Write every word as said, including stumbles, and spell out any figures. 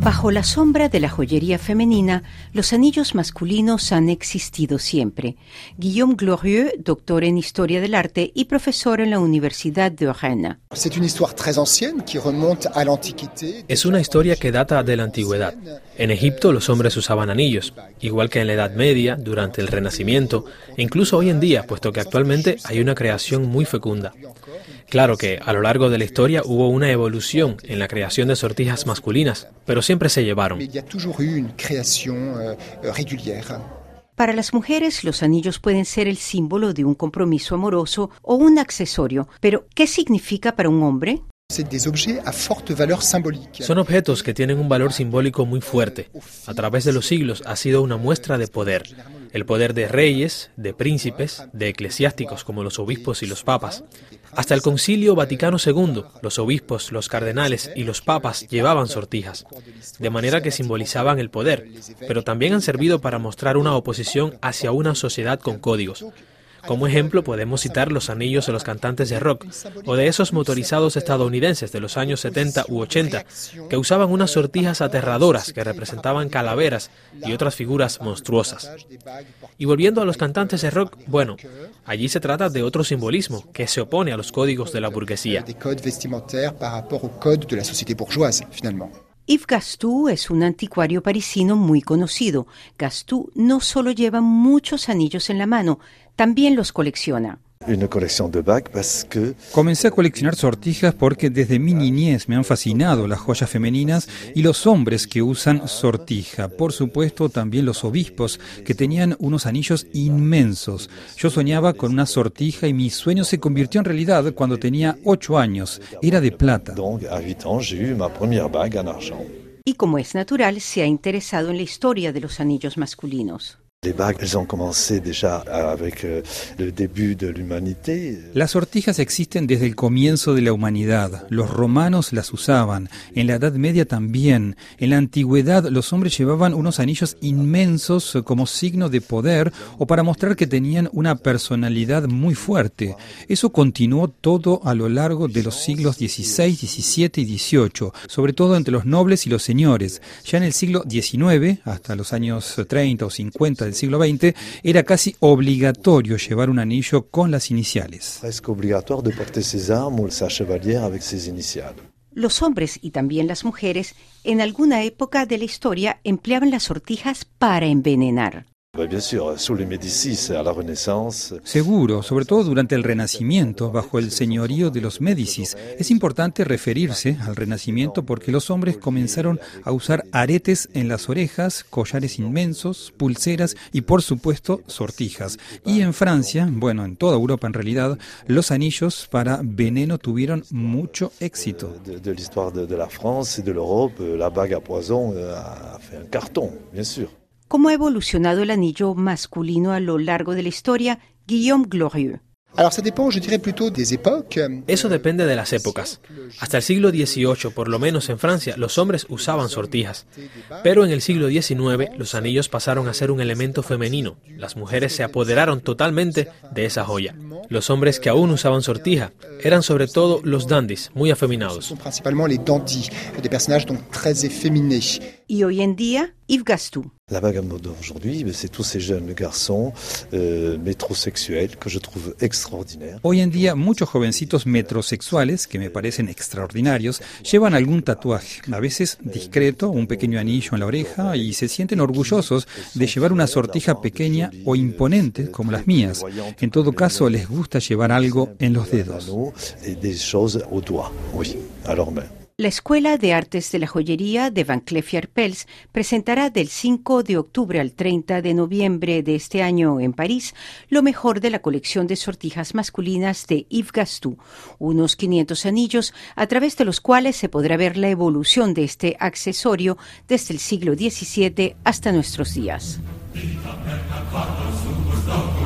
Bajo la sombra de la joyería femenina, los anillos masculinos han existido siempre. Guillaume Glorieux, doctor en Historia del Arte y profesor en la Universidad de Rennes. Es una historia que data de la antigüedad. En Egipto los hombres usaban anillos, igual que en la Edad Media, durante el Renacimiento, e incluso hoy en día, puesto que actualmente hay una creación muy fecunda. Claro que a lo largo de la historia hubo una evolución en la creación de sortijas masculinas, pero siempre se llevaron. Para las mujeres, los anillos pueden ser el símbolo de un compromiso amoroso o un accesorio, pero ¿qué significa para un hombre? Son objetos que tienen un valor simbólico muy fuerte. A través de los siglos ha sido una muestra de poder. El poder de reyes, de príncipes, de eclesiásticos como los obispos y los papas. Hasta el Concilio Vaticano segundo, los obispos, los cardenales y los papas llevaban sortijas, de manera que simbolizaban el poder, pero también han servido para mostrar una oposición hacia una sociedad con códigos. Como ejemplo podemos citar los anillos de los cantantes de rock o de esos motorizados estadounidenses de los años setenta u ochenta que usaban unas sortijas aterradoras que representaban calaveras y otras figuras monstruosas. Y volviendo a los cantantes de rock, bueno, allí se trata de otro simbolismo que se opone a los códigos de la burguesía. Yves Gastou es un anticuario parisino muy conocido. Gastou no solo lleva muchos anillos en la mano, también los colecciona. Comencé a coleccionar sortijas porque desde mi niñez me han fascinado las joyas femeninas y los hombres que usan sortija. Por supuesto, también los obispos, que tenían unos anillos inmensos. Yo soñaba con una sortija y mi sueño se convirtió en realidad cuando tenía ocho años. Era de plata. Y como es natural, se ha interesado en la historia de los anillos masculinos. Las sortijas existen desde el comienzo de la humanidad. Los romanos las usaban, en la Edad Media también. En la antigüedad los hombres llevaban unos anillos inmensos como signo de poder o para mostrar que tenían una personalidad muy fuerte. Eso continuó todo a lo largo de los siglos dieciséis, diecisiete y dieciocho, sobre todo entre los nobles y los señores. Ya en el siglo diecinueve, hasta los años treinta o cincuenta del siglo veinte, era casi obligatorio llevar un anillo con las iniciales. Los hombres y también las mujeres en alguna época de la historia empleaban las sortijas para envenenar. Seguro, sobre todo durante el Renacimiento, bajo el señorío de los Médicis. Es importante referirse al Renacimiento porque los hombres comenzaron a usar aretes en las orejas, collares inmensos, pulseras y, por supuesto, sortijas. Y en Francia, bueno, en toda Europa en realidad, los anillos para veneno tuvieron mucho éxito. De la historia de la Francia y de Europa, la bague à poison a fait un carton, bien sûr. ¿Cómo ha evolucionado el anillo masculino a lo largo de la historia? Guillaume Glorieux. Eso depende de las épocas. Hasta el siglo dieciocho, por lo menos en Francia, los hombres usaban sortijas. Pero en el siglo diecinueve, los anillos pasaron a ser un elemento femenino. Las mujeres se apoderaron totalmente de esa joya. Los hombres que aún usaban sortija eran sobre todo los dandies, muy afeminados. Y hoy en día, Yves Gastou. La vague à mode d'aujourd'hui, c'est tous ces jeunes garçons euh, métrosexuels que je trouve extraordinaires. Hoy en día, muchos jovencitos metrosexuales, que me parecen extraordinarios, llevan algún tatuaje, a veces discreto, un pequeño anillo en la oreja, y se sienten orgullosos de llevar una sortija pequeña o imponente como las mías. En todo caso, les gusta llevar algo en los dedos. La Escuela de Artes de la Joyería de Van Cleef y Arpels presentará del cinco de octubre al treinta de noviembre de este año en París lo mejor de la colección de sortijas masculinas de Yves Gastou, unos quinientos anillos a través de los cuales se podrá ver la evolución de este accesorio desde el siglo diecisiete hasta nuestros días.